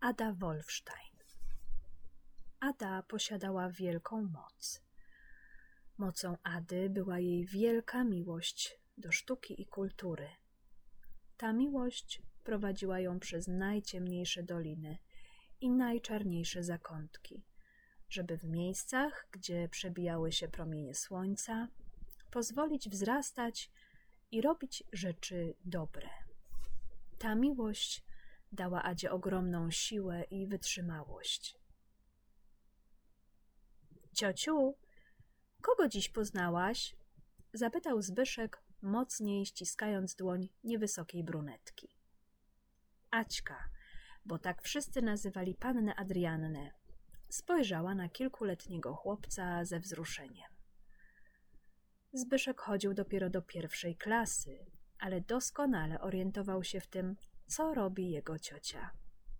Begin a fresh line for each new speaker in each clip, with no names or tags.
Ada Wolfstein. Ada posiadała wielką moc. Mocą Ady była jej wielka miłość do sztuki i kultury. Ta miłość prowadziła ją przez najciemniejsze doliny i najczarniejsze zakątki, żeby w miejscach, gdzie przebijały się promienie słońca, pozwolić wzrastać i robić rzeczy dobre. Ta miłość dała Adzie ogromną siłę i wytrzymałość. Ciociu, kogo dziś poznałaś? Zapytał Zbyszek, mocniej ściskając dłoń niewysokiej brunetki. Aćka, bo tak wszyscy nazywali pannę Adriannę, spojrzała na kilkuletniego chłopca ze wzruszeniem. Zbyszek chodził dopiero do 1. klasy, ale doskonale orientował się w tym, co robi jego ciocia.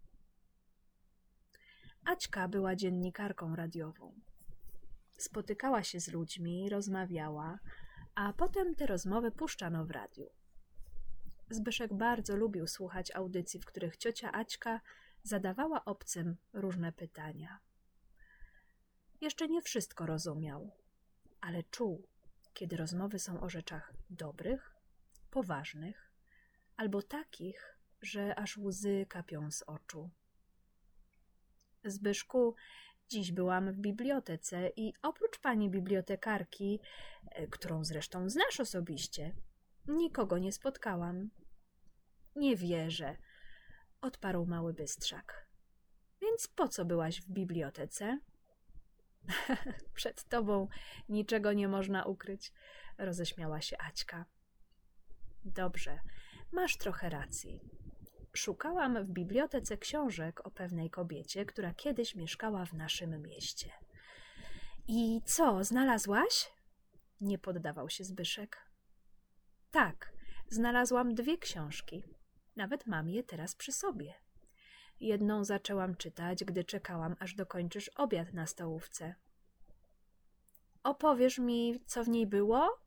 Aćka była dziennikarką radiową. Spotykała się z ludźmi, rozmawiała, a potem te rozmowy puszczano w radiu. Zbyszek bardzo lubił słuchać audycji, w których ciocia Aćka zadawała obcym różne pytania. Jeszcze nie wszystko rozumiał, ale czuł, kiedy rozmowy są o rzeczach dobrych, poważnych albo takich, że aż łzy kapią z oczu. Zbyszku, dziś byłam w bibliotece i oprócz pani bibliotekarki, którą zresztą znasz osobiście, nikogo nie spotkałam. Nie wierzę, odparł mały bystrzak. Więc po co byłaś w bibliotece? Przed tobą niczego nie można ukryć, roześmiała się Aćka. Dobrze, masz trochę racji. Szukałam w bibliotece książek o pewnej kobiecie, która kiedyś mieszkała w naszym mieście. I co, znalazłaś? Nie poddawał się Zbyszek. Tak, znalazłam 2 książki. Nawet mam je teraz przy sobie. Jedną zaczęłam czytać, gdy czekałam, aż dokończysz obiad na stołówce. Opowiesz mi, co w niej było?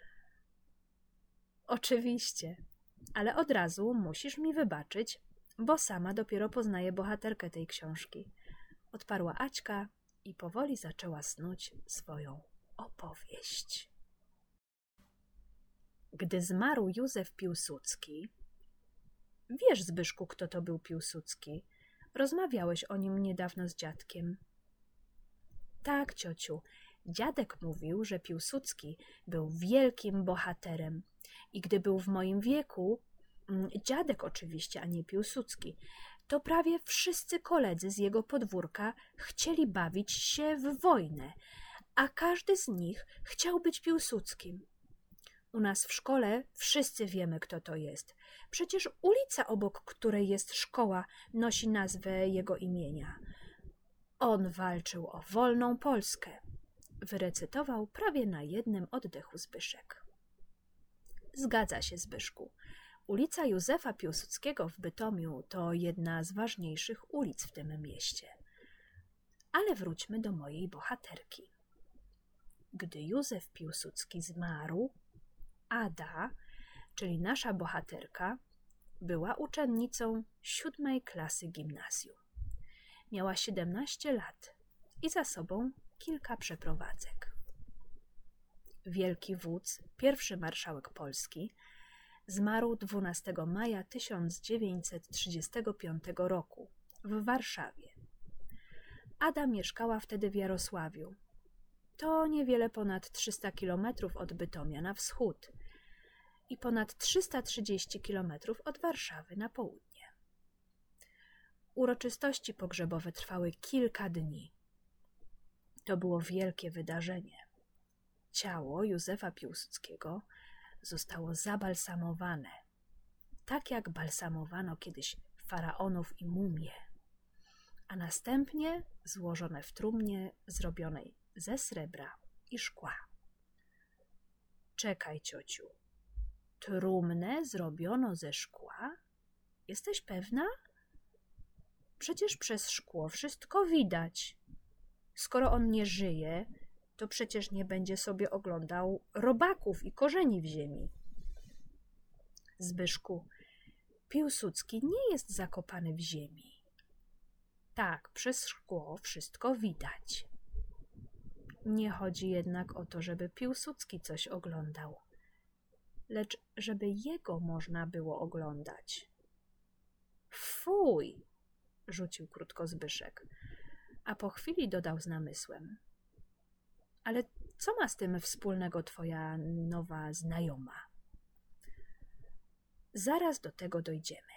Oczywiście, ale od razu musisz mi wybaczyć, bo sama dopiero poznaję bohaterkę tej książki. Odparła Aćka i powoli zaczęła snuć swoją opowieść. Gdy zmarł Józef Piłsudski... Wiesz, Zbyszku, kto to był Piłsudski? Rozmawiałeś o nim niedawno z dziadkiem. Tak, ciociu. Dziadek mówił, że Piłsudski był wielkim bohaterem i gdy był w moim wieku, dziadek oczywiście, a nie Piłsudski, to prawie wszyscy koledzy z jego podwórka chcieli bawić się w wojnę, a każdy z nich chciał być Piłsudskim. U nas w szkole wszyscy wiemy, kto to jest. Przecież ulica, obok której jest szkoła, nosi nazwę jego imienia. On walczył o wolną Polskę. Wyrecytował prawie na jednym oddechu Zbyszek. Zgadza się, Zbyszku. Ulica Józefa Piłsudskiego w Bytomiu to jedna z ważniejszych ulic w tym mieście. Ale wróćmy do mojej bohaterki. Gdy Józef Piłsudski zmarł, Ada, czyli nasza bohaterka, była uczennicą 7. klasy gimnazjum. Miała 17 lat i za sobą kilka przeprowadzek. Wielki wódz, pierwszy marszałek Polski, zmarł 12 maja 1935 roku w Warszawie. Ada mieszkała wtedy w Jarosławiu. To niewiele ponad 300 kilometrów od Bytomia na wschód i ponad 330 kilometrów od Warszawy na południe. Uroczystości pogrzebowe trwały kilka dni. To było wielkie wydarzenie. Ciało Józefa Piłsudskiego zostało zabalsamowane, tak jak balsamowano kiedyś faraonów i mumie, a następnie złożone w trumnie zrobionej ze srebra i szkła. Czekaj, ciociu, trumnę zrobiono ze szkła? Jesteś pewna? Przecież przez szkło wszystko widać. Skoro on nie żyje, to przecież nie będzie sobie oglądał robaków i korzeni w ziemi. Zbyszku, Piłsudski nie jest zakopany w ziemi. Tak, przez szkło wszystko widać. Nie chodzi jednak o to, żeby Piłsudski coś oglądał, lecz żeby jego można było oglądać. Fuj! Rzucił krótko Zbyszek, a po chwili dodał z namysłem. Ale co ma z tym wspólnego twoja nowa znajoma? Zaraz do tego dojdziemy.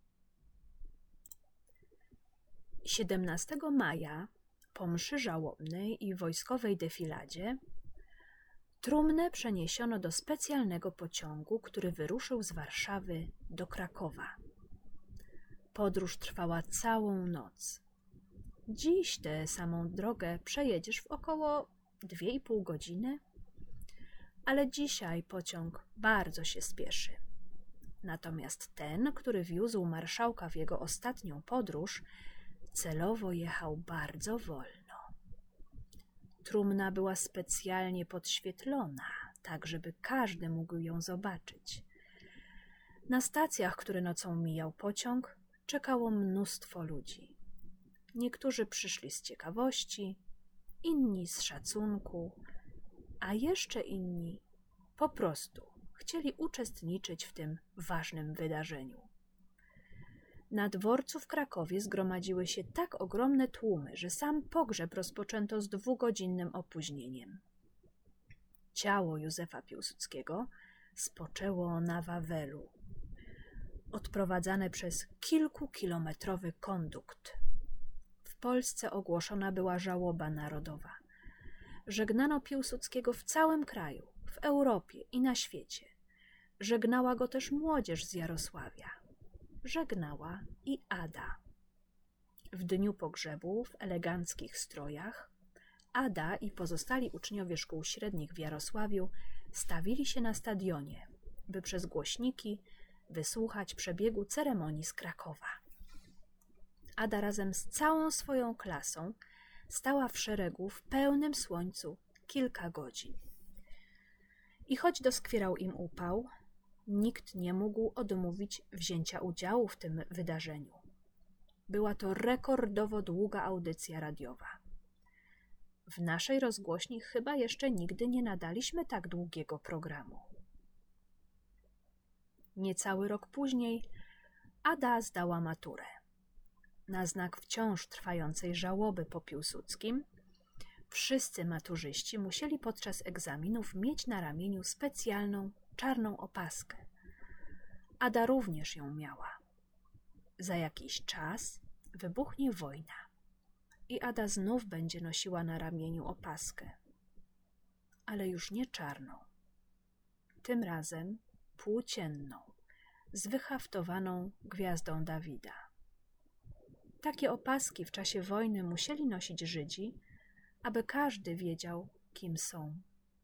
17 maja po mszy żałobnej i wojskowej defiladzie trumnę przeniesiono do specjalnego pociągu, który wyruszył z Warszawy do Krakowa. Podróż trwała całą noc. Dziś tę samą drogę przejedziesz w około 2,5 godziny, ale dzisiaj pociąg bardzo się spieszy. Natomiast ten, który wiózł marszałka w jego ostatnią podróż, celowo jechał bardzo wolno. Trumna była specjalnie podświetlona, tak żeby każdy mógł ją zobaczyć. Na stacjach, które nocą mijał pociąg, czekało mnóstwo ludzi. Niektórzy przyszli z ciekawości, inni z szacunku, a jeszcze inni po prostu chcieli uczestniczyć w tym ważnym wydarzeniu. Na dworcu w Krakowie zgromadziły się tak ogromne tłumy, że sam pogrzeb rozpoczęto z 2-godzinnym opóźnieniem. Ciało Józefa Piłsudskiego spoczęło na Wawelu, odprowadzane przez kilkukilometrowy kondukt. W Polsce ogłoszona była żałoba narodowa. Żegnano Piłsudskiego w całym kraju, w Europie i na świecie. Żegnała go też młodzież z Jarosławia. Żegnała i Ada. W dniu pogrzebu w eleganckich strojach Ada i pozostali uczniowie szkół średnich w Jarosławiu stawili się na stadionie, by przez głośniki wysłuchać przebiegu ceremonii z Krakowa. Ada razem z całą swoją klasą stała w szeregu w pełnym słońcu kilka godzin. I choć doskwierał im upał, nikt nie mógł odmówić wzięcia udziału w tym wydarzeniu. Była to rekordowo długa audycja radiowa. W naszej rozgłośni chyba jeszcze nigdy nie nadaliśmy tak długiego programu. Niecały rok później Ada zdała maturę. Na znak wciąż trwającej żałoby po Piłsudskim, wszyscy maturzyści musieli podczas egzaminów mieć na ramieniu specjalną czarną opaskę. Ada również ją miała. Za jakiś czas wybuchnie wojna i Ada znów będzie nosiła na ramieniu opaskę, ale już nie czarną. Tym razem płócienną, z wyhaftowaną gwiazdą Dawida. Takie opaski w czasie wojny musieli nosić Żydzi, aby każdy wiedział, kim są.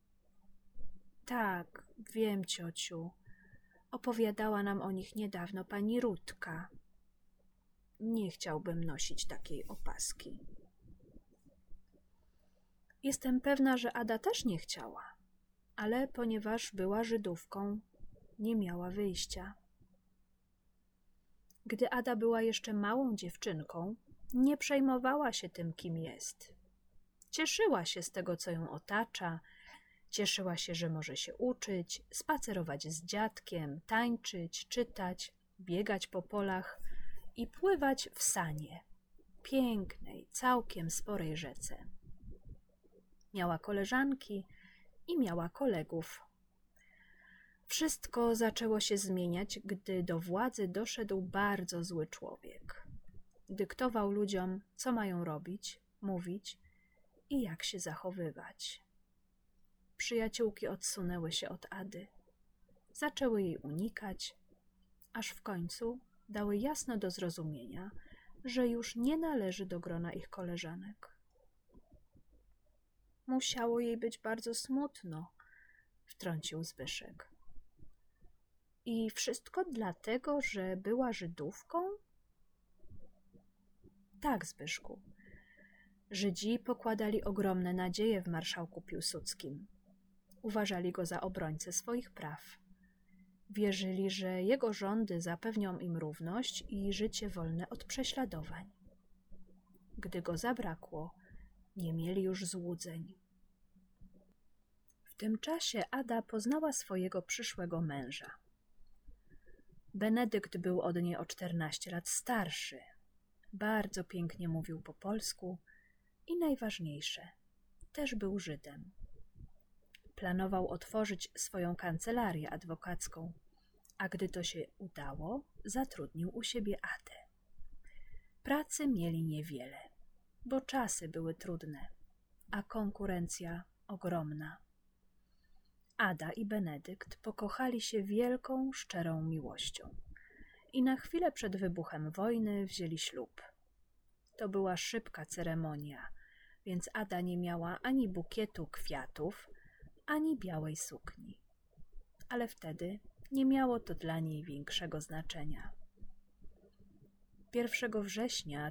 Tak, wiem, ciociu. Opowiadała nam o nich niedawno pani Rutka. Nie chciałbym nosić takiej opaski. Jestem pewna, że Ada też nie chciała, ale ponieważ była Żydówką, nie miała wyjścia. Gdy Ada była jeszcze małą dziewczynką, nie przejmowała się tym, kim jest. Cieszyła się z tego, co ją otacza, cieszyła się, że może się uczyć, spacerować z dziadkiem, tańczyć, czytać, biegać po polach i pływać w sanie, pięknej, całkiem sporej rzece. Miała koleżanki i miała kolegów. Wszystko zaczęło się zmieniać, gdy do władzy doszedł bardzo zły człowiek. Dyktował ludziom, co mają robić, mówić i jak się zachowywać. Przyjaciółki odsunęły się od Ady. Zaczęły jej unikać, aż w końcu dały jasno do zrozumienia, że już nie należy do grona ich koleżanek. Musiało jej być bardzo smutno, wtrącił Zbyszek. I wszystko dlatego, że była Żydówką? Tak, Zbyszku. Żydzi pokładali ogromne nadzieje w marszałku Piłsudskim. Uważali go za obrońcę swoich praw. Wierzyli, że jego rządy zapewnią im równość i życie wolne od prześladowań. Gdy go zabrakło, nie mieli już złudzeń. W tym czasie Ada poznała swojego przyszłego męża. Benedykt był od niej o 14 lat starszy. Bardzo pięknie mówił po polsku i najważniejsze, też był Żydem. Planował otworzyć swoją kancelarię adwokacką, a gdy to się udało, zatrudnił u siebie Adę. Pracy mieli niewiele, bo czasy były trudne, a konkurencja ogromna. Ada i Benedykt pokochali się wielką, szczerą miłością i na chwilę przed wybuchem wojny wzięli ślub. To była szybka ceremonia, więc Ada nie miała ani bukietu kwiatów, ani białej sukni. Ale wtedy nie miało to dla niej większego znaczenia. 1 września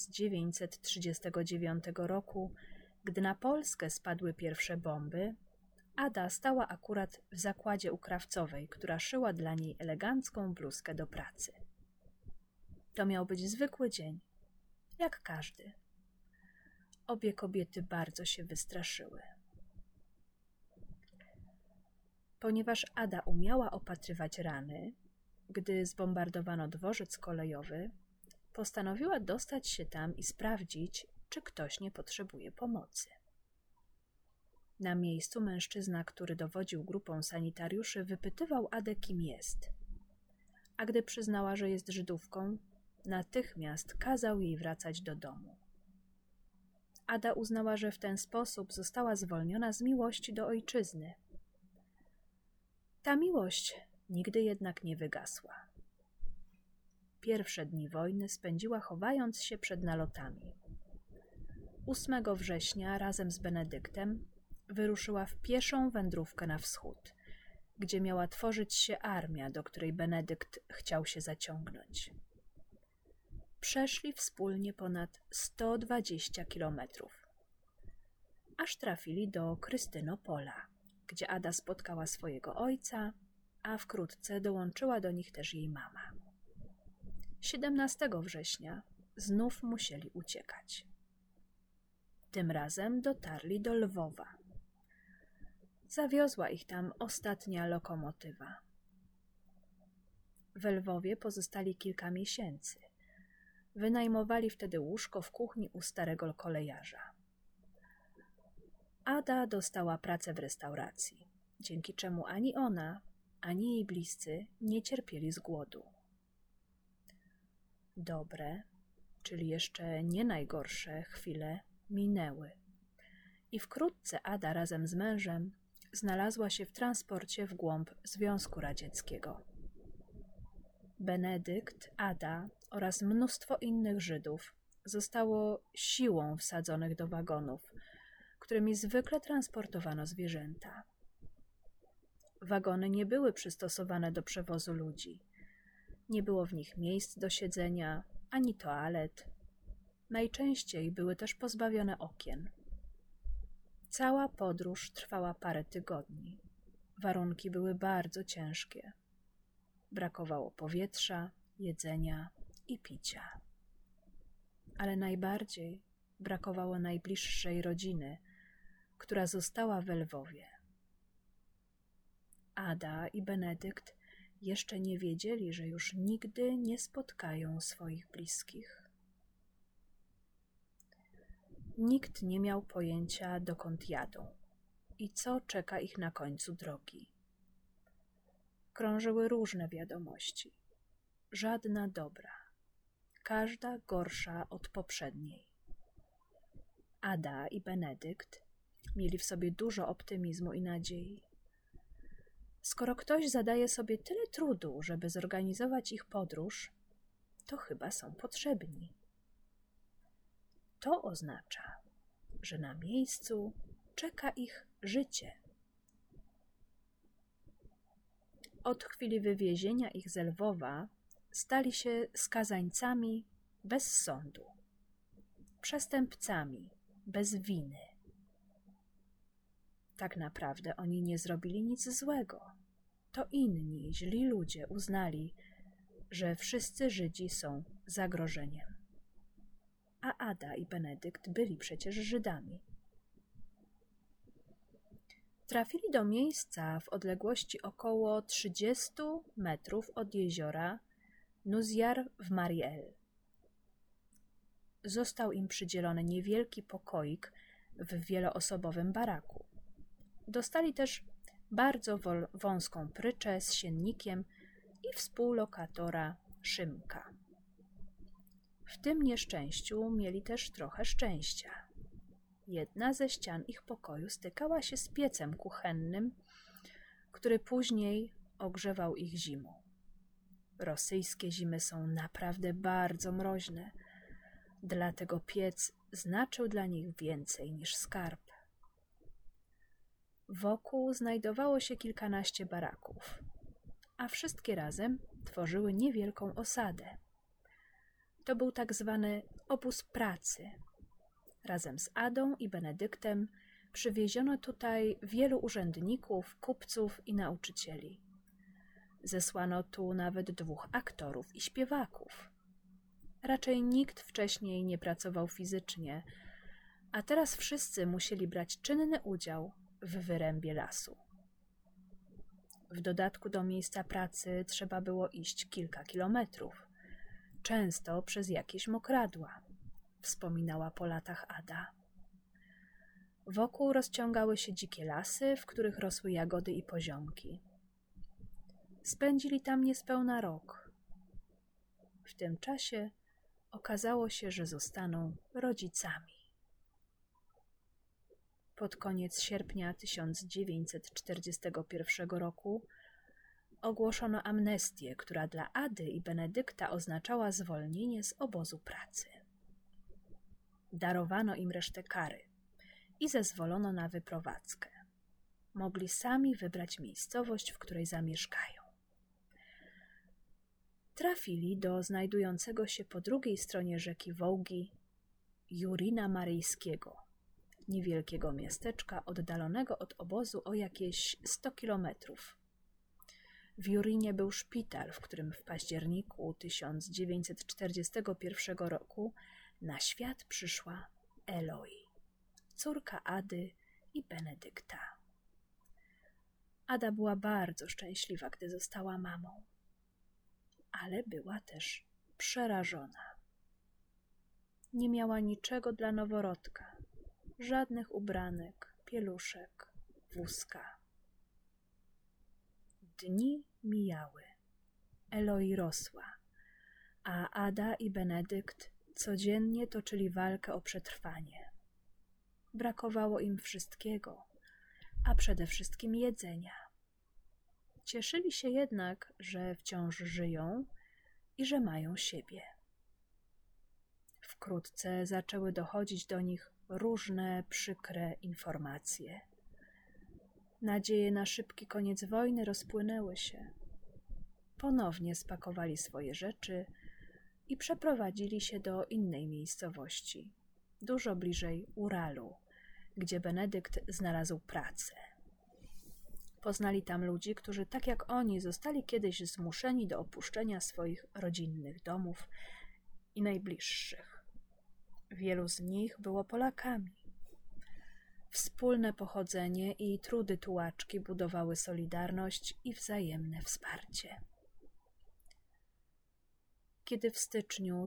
1939 roku, gdy na Polskę spadły pierwsze bomby, Ada stała akurat w zakładzie u krawcowej, która szyła dla niej elegancką bluzkę do pracy. To miał być zwykły dzień, jak każdy. Obie kobiety bardzo się wystraszyły. Ponieważ Ada umiała opatrywać rany, gdy zbombardowano dworzec kolejowy, postanowiła dostać się tam i sprawdzić, czy ktoś nie potrzebuje pomocy. Na miejscu mężczyzna, który dowodził grupą sanitariuszy, wypytywał Adę, kim jest. A gdy przyznała, że jest Żydówką, natychmiast kazał jej wracać do domu. Ada uznała, że w ten sposób została zwolniona z miłości do ojczyzny. Ta miłość nigdy jednak nie wygasła. Pierwsze dni wojny spędziła chowając się przed nalotami. 8 września razem z Benedyktem wyruszyła w pieszą wędrówkę na wschód, gdzie miała tworzyć się armia, do której Benedykt chciał się zaciągnąć. Przeszli wspólnie ponad 120 kilometrów, aż trafili do Krystynopola, gdzie Ada spotkała swojego ojca, a wkrótce dołączyła do nich też jej mama. 17 września znów musieli uciekać. Tym razem dotarli do Lwowa. Zawiozła ich tam ostatnia lokomotywa. W Lwowie pozostali kilka miesięcy. Wynajmowali wtedy łóżko w kuchni u starego kolejarza. Ada dostała pracę w restauracji, dzięki czemu ani ona, ani jej bliscy nie cierpieli z głodu. Dobre, czyli jeszcze nie najgorsze chwile minęły i wkrótce Ada razem z mężem znalazła się w transporcie w głąb Związku Radzieckiego. Benedykt, Ada oraz mnóstwo innych Żydów zostało siłą wsadzonych do wagonów, którymi zwykle transportowano zwierzęta. Wagony nie były przystosowane do przewozu ludzi. Nie było w nich miejsc do siedzenia, ani toalet. Najczęściej były też pozbawione okien. Cała podróż trwała parę tygodni. Warunki były bardzo ciężkie. Brakowało powietrza, jedzenia i picia. Ale najbardziej brakowało najbliższej rodziny, która została w Lwowie. Ada i Benedykt jeszcze nie wiedzieli, że już nigdy nie spotkają swoich bliskich. Nikt nie miał pojęcia, dokąd jadą i co czeka ich na końcu drogi. Krążyły różne wiadomości. Żadna dobra. Każda gorsza od poprzedniej. Ada i Benedykt mieli w sobie dużo optymizmu i nadziei. Skoro ktoś zadaje sobie tyle trudu, żeby zorganizować ich podróż, to chyba są potrzebni. To oznacza, że na miejscu czeka ich życie. Od chwili wywiezienia ich z Lwowa stali się skazańcami bez sądu, przestępcami bez winy. Tak naprawdę oni nie zrobili nic złego. To inni, źli ludzie uznali, że wszyscy Żydzi są zagrożeniem. A Ada i Benedykt byli przecież Żydami. Trafili do miejsca w odległości około 30 metrów od jeziora Nuzjar w Mariel. Został im przydzielony niewielki pokoik w wieloosobowym baraku. Dostali też bardzo wąską pryczę z siennikiem i współlokatora Szymka. W tym nieszczęściu mieli też trochę szczęścia. Jedna ze ścian ich pokoju stykała się z piecem kuchennym, który później ogrzewał ich zimą. Rosyjskie zimy są naprawdę bardzo mroźne, dlatego piec znaczył dla nich więcej niż skarb. Wokół znajdowało się kilkanaście baraków, a wszystkie razem tworzyły niewielką osadę. To był tak zwany obóz pracy. Razem z Adą i Benedyktem przywieziono tutaj wielu urzędników, kupców i nauczycieli. Zesłano tu nawet 2 aktorów i śpiewaków. Raczej nikt wcześniej nie pracował fizycznie, a teraz wszyscy musieli brać czynny udział w wyrębie lasu. W dodatku do miejsca pracy trzeba było iść kilka kilometrów, często przez jakieś mokradła, wspominała po latach Ada. Wokół rozciągały się dzikie lasy, w których rosły jagody i poziomki. Spędzili tam niespełna rok. W tym czasie okazało się, że zostaną rodzicami. Pod koniec sierpnia 1941 roku ogłoszono amnestię, która dla Ady i Benedykta oznaczała zwolnienie z obozu pracy. Darowano im resztę kary i zezwolono na wyprowadzkę. Mogli sami wybrać miejscowość, w której zamieszkają. Trafili do znajdującego się po drugiej stronie rzeki Wołgi Jurina Maryjskiego, niewielkiego miasteczka oddalonego od obozu o jakieś 100 kilometrów. W Jurinie był szpital, w którym w październiku 1941 roku na świat przyszła Eloi, córka Ady i Benedykta. Ada była bardzo szczęśliwa, gdy została mamą, ale była też przerażona. Nie miała niczego dla noworodka, żadnych ubranek, pieluszek, wózka. Dni mijały, Eloi rosła, a Ada i Benedykt codziennie toczyli walkę o przetrwanie. Brakowało im wszystkiego, a przede wszystkim jedzenia. Cieszyli się jednak, że wciąż żyją i że mają siebie. Wkrótce zaczęły dochodzić do nich różne przykre informacje. Nadzieje na szybki koniec wojny rozpłynęły się. Ponownie spakowali swoje rzeczy i przeprowadzili się do innej miejscowości, dużo bliżej Uralu, gdzie Benedykt znalazł pracę. Poznali tam ludzi, którzy tak jak oni zostali kiedyś zmuszeni do opuszczenia swoich rodzinnych domów i najbliższych. Wielu z nich było Polakami. Wspólne pochodzenie i trudy tułaczki budowały solidarność i wzajemne wsparcie. Kiedy w styczniu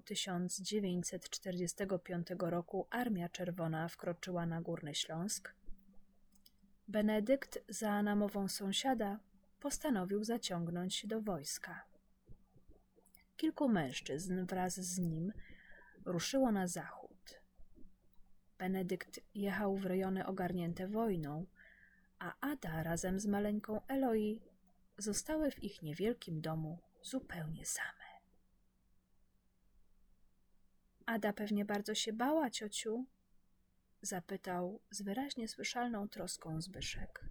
1945 roku Armia Czerwona wkroczyła na Górny Śląsk, Benedykt za namową sąsiada postanowił zaciągnąć się do wojska. Kilku mężczyzn wraz z nim ruszyło na zachód. Benedykt jechał w rejony ogarnięte wojną, a Ada razem z maleńką Eloi zostały w ich niewielkim domu zupełnie same. Ada pewnie bardzo się bała, ciociu? Zapytał z wyraźnie słyszalną troską Zbyszek.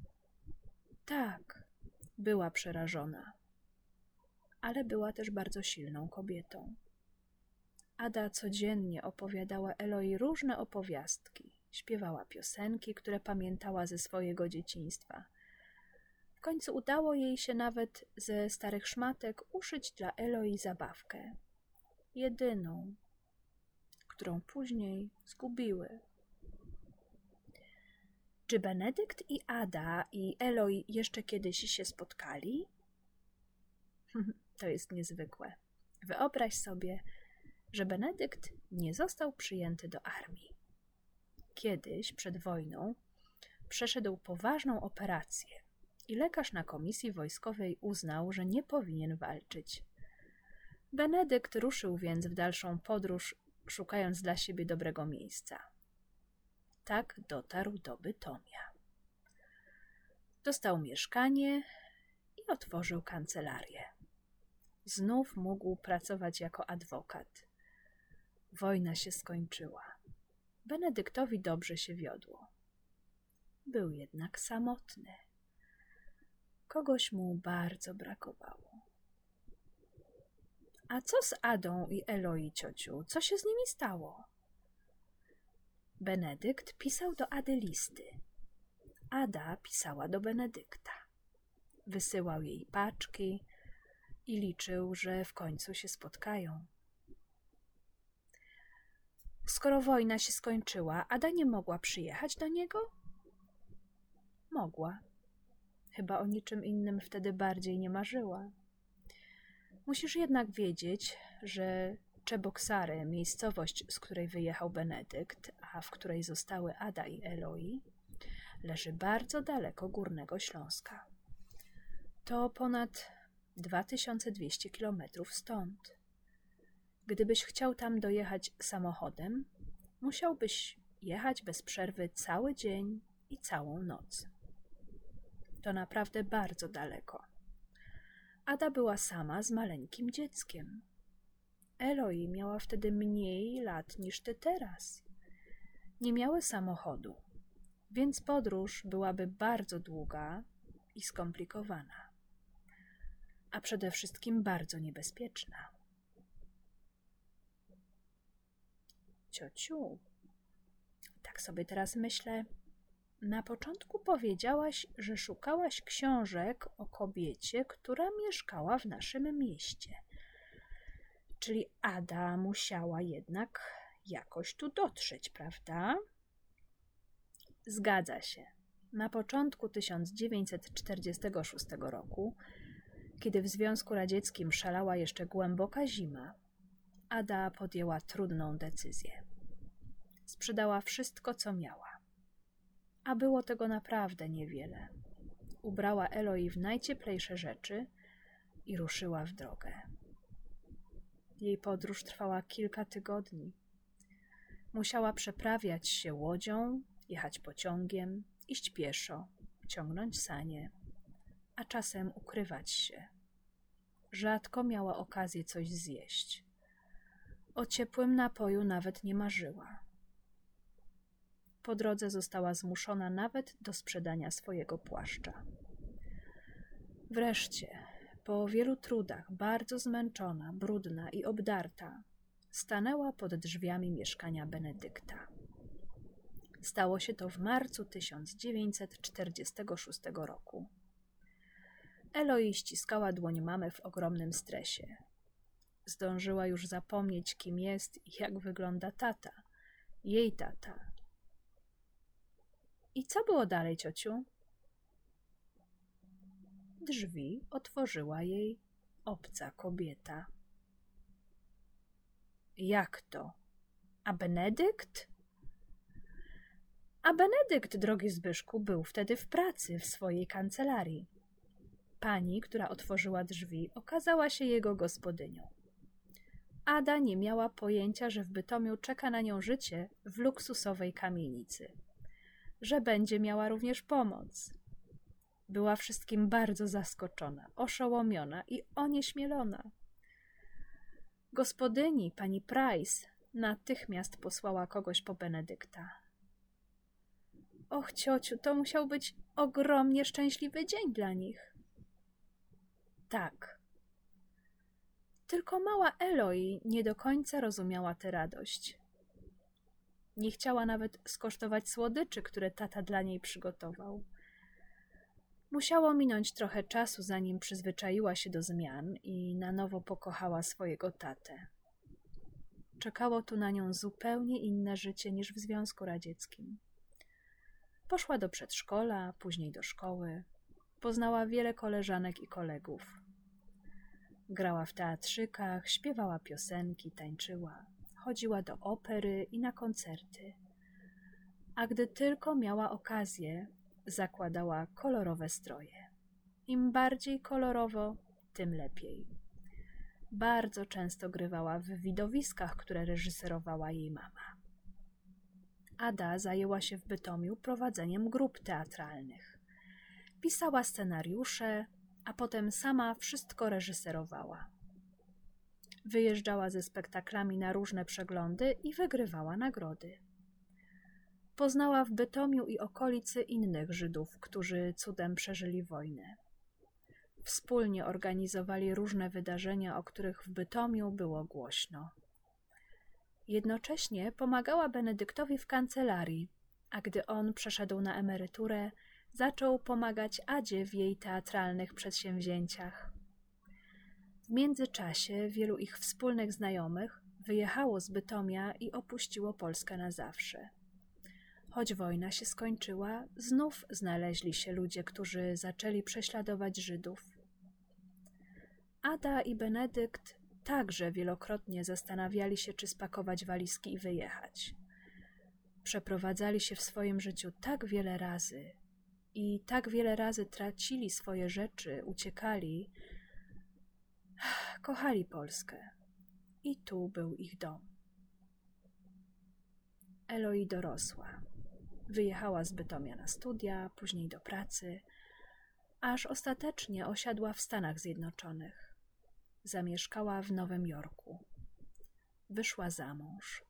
Tak, była przerażona, ale była też bardzo silną kobietą. Ada codziennie opowiadała Eloi różne opowiastki, śpiewała piosenki, które pamiętała ze swojego dzieciństwa. W końcu udało jej się nawet ze starych szmatek uszyć dla Eloi zabawkę. Jedyną, którą później zgubiły. Czy Benedykt i Ada i Eloi jeszcze kiedyś się spotkali? To jest niezwykłe. Wyobraź sobie, że Benedykt nie został przyjęty do armii. Kiedyś, przed wojną, przeszedł poważną operację i lekarz na komisji wojskowej uznał, że nie powinien walczyć. Benedykt ruszył więc w dalszą podróż, szukając dla siebie dobrego miejsca. Tak dotarł do Bytomia. Dostał mieszkanie i otworzył kancelarię. Znów mógł pracować jako adwokat. Wojna się skończyła. Benedyktowi dobrze się wiodło. Był jednak samotny. Kogoś mu bardzo brakowało. A co z Adą i Eloi, ciociu? Co się z nimi stało? Benedykt pisał do Ady listy. Ada pisała do Benedykta. Wysyłał jej paczki i liczył, że w końcu się spotkają. Skoro wojna się skończyła, Ada nie mogła przyjechać do niego? Mogła. Chyba o niczym innym wtedy bardziej nie marzyła. Musisz jednak wiedzieć, że Czeboksary, miejscowość, z której wyjechał Benedykt, a w której zostały Ada i Eloi, leży bardzo daleko Górnego Śląska. To ponad 2200 kilometrów stąd. Gdybyś chciał tam dojechać samochodem, musiałbyś jechać bez przerwy cały dzień i całą noc. To naprawdę bardzo daleko. Ada była sama z maleńkim dzieckiem. Eloi miała wtedy mniej lat niż ty teraz. Nie miały samochodu, więc podróż byłaby bardzo długa i skomplikowana, a przede wszystkim bardzo niebezpieczna. Ciociu, tak sobie teraz myślę, na początku powiedziałaś, że szukałaś książek o kobiecie, która mieszkała w naszym mieście. Czyli Ada musiała jednak jakoś tu dotrzeć, prawda? Zgadza się. Na początku 1946 roku, kiedy w Związku Radzieckim szalała jeszcze głęboka zima, Ada podjęła trudną decyzję. Sprzedała wszystko, co miała. A było tego naprawdę niewiele. Ubrała Eloi w najcieplejsze rzeczy i ruszyła w drogę. Jej podróż trwała kilka tygodni. Musiała przeprawiać się łodzią, jechać pociągiem, iść pieszo, ciągnąć sanie, a czasem ukrywać się. Rzadko miała okazję coś zjeść. O ciepłym napoju nawet nie marzyła. Po drodze została zmuszona nawet do sprzedania swojego płaszcza. Wreszcie, po wielu trudach, bardzo zmęczona, brudna i obdarta, stanęła pod drzwiami mieszkania Benedykta. Stało się to w marcu 1946 roku. Eloi ściskała dłoń mamy w ogromnym stresie. Zdążyła już zapomnieć, kim jest i jak wygląda tata, jej tata. I co było dalej, ciociu? Drzwi otworzyła jej obca kobieta. Jak to? A Benedykt? A Benedykt, drogi Zbyszku, był wtedy w pracy w swojej kancelarii. Pani, która otworzyła drzwi, okazała się jego gospodynią. Ada nie miała pojęcia, że w Bytomiu czeka na nią życie w luksusowej kamienicy, że będzie miała również pomoc. Była wszystkim bardzo zaskoczona, oszołomiona i onieśmielona. Gospodyni, pani Price, natychmiast posłała kogoś po Benedykta. Och, ciociu, to musiał być ogromnie szczęśliwy dzień dla nich. Tak. Tylko mała Eloi nie do końca rozumiała tę radość. Nie chciała nawet skosztować słodyczy, które tata dla niej przygotował. Musiało minąć trochę czasu, zanim przyzwyczaiła się do zmian i na nowo pokochała swojego tatę. Czekało tu na nią zupełnie inne życie niż w Związku Radzieckim. Poszła do przedszkola, później do szkoły. Poznała wiele koleżanek i kolegów. Grała w teatrzykach, śpiewała piosenki, tańczyła. Chodziła do opery i na koncerty. A gdy tylko miała okazję, zakładała kolorowe stroje. Im bardziej kolorowo, tym lepiej. Bardzo często grywała w widowiskach, które reżyserowała jej mama. Ada zajęła się w Bytomiu prowadzeniem grup teatralnych. Pisała scenariusze, a potem sama wszystko reżyserowała. Wyjeżdżała ze spektaklami na różne przeglądy i wygrywała nagrody. Poznała w Bytomiu i okolicy innych Żydów, którzy cudem przeżyli wojnę. Wspólnie organizowali różne wydarzenia, o których w Bytomiu było głośno. Jednocześnie pomagała Benedyktowi w kancelarii, a gdy on przeszedł na emeryturę, zaczął pomagać Adzie w jej teatralnych przedsięwzięciach. W międzyczasie wielu ich wspólnych znajomych wyjechało z Bytomia i opuściło Polskę na zawsze. Choć wojna się skończyła, znów znaleźli się ludzie, którzy zaczęli prześladować Żydów. Ada i Benedykt także wielokrotnie zastanawiali się, czy spakować walizki i wyjechać. Przeprowadzali się w swoim życiu tak wiele razy i tak wiele razy tracili swoje rzeczy, uciekali. Kochali Polskę i tu był ich dom. Eloi dorosła. Wyjechała z Bytomia na studia, później do pracy, aż ostatecznie osiadła w Stanach Zjednoczonych. Zamieszkała w Nowym Jorku. Wyszła za mąż.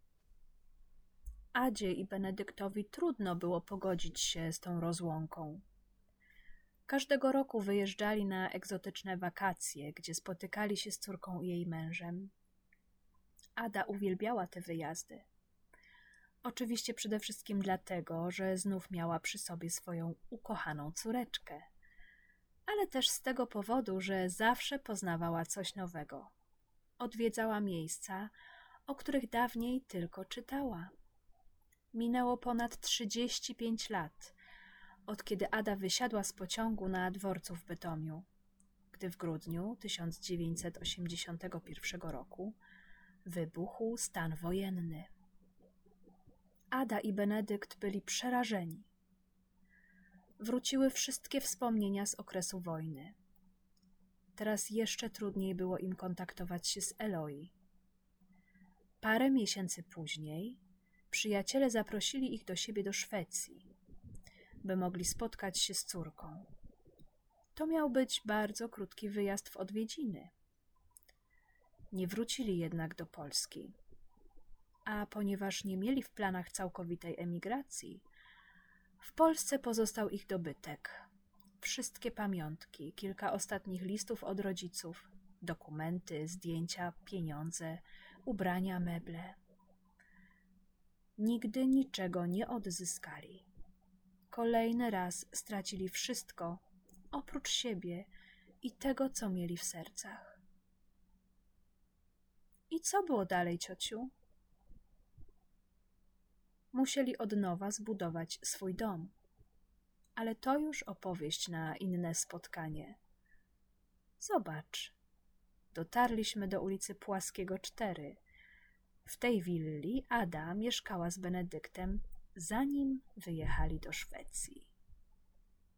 Adzie i Benedyktowi trudno było pogodzić się z tą rozłąką. Każdego roku wyjeżdżali na egzotyczne wakacje, gdzie spotykali się z córką i jej mężem. Ada uwielbiała te wyjazdy. Oczywiście przede wszystkim dlatego, że znów miała przy sobie swoją ukochaną córeczkę, ale też z tego powodu, że zawsze poznawała coś nowego. Odwiedzała miejsca, o których dawniej tylko czytała. Minęło ponad 35 lat, od kiedy Ada wysiadła z pociągu na dworcu w Bytomiu, gdy w grudniu 1981 roku wybuchł stan wojenny. Ada i Benedykt byli przerażeni. Wróciły wszystkie wspomnienia z okresu wojny. Teraz jeszcze trudniej było im kontaktować się z Eloi. Parę miesięcy później przyjaciele zaprosili ich do siebie do Szwecji, by mogli spotkać się z córką. To miał być bardzo krótki wyjazd w odwiedziny. Nie wrócili jednak do Polski. A ponieważ nie mieli w planach całkowitej emigracji, w Polsce pozostał ich dobytek. Wszystkie pamiątki, kilka ostatnich listów od rodziców, dokumenty, zdjęcia, pieniądze, ubrania, meble. Nigdy niczego nie odzyskali. Kolejny raz stracili wszystko, oprócz siebie i tego, co mieli w sercach. I co było dalej, ciociu? Musieli od nowa zbudować swój dom. Ale to już opowieść na inne spotkanie. Zobacz, dotarliśmy do ulicy Płaskiego 4. W tej willi Ada mieszkała z Benedyktem, zanim wyjechali do Szwecji.